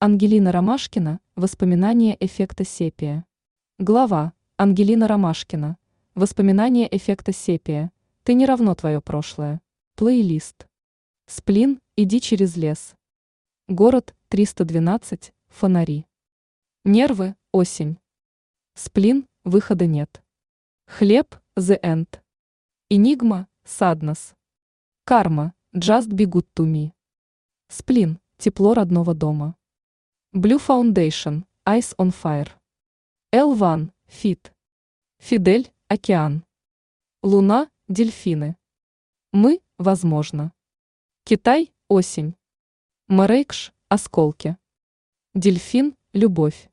Ангелина Ромашкина. Воспоминания эффекта сепия. Глава. Ангелина Ромашкина. Воспоминания эффекта сепия. Ты не равно твое прошлое. Плейлист. Сплин. Иди через лес. Город 312. Фонари. Нервы. Осень. Сплин. Выхода нет. Хлеб. The End. Энигма. Sadness. Карма. Just be good to me. Сплин. Тепло родного дома. Blue Foundation. Ice on Fire. L1. Fit. Фидель. Океан. Луна. Дельфины. Мы. Возможно. Китай. Осень. Марейкш. Осколки. Дельфин. Любовь.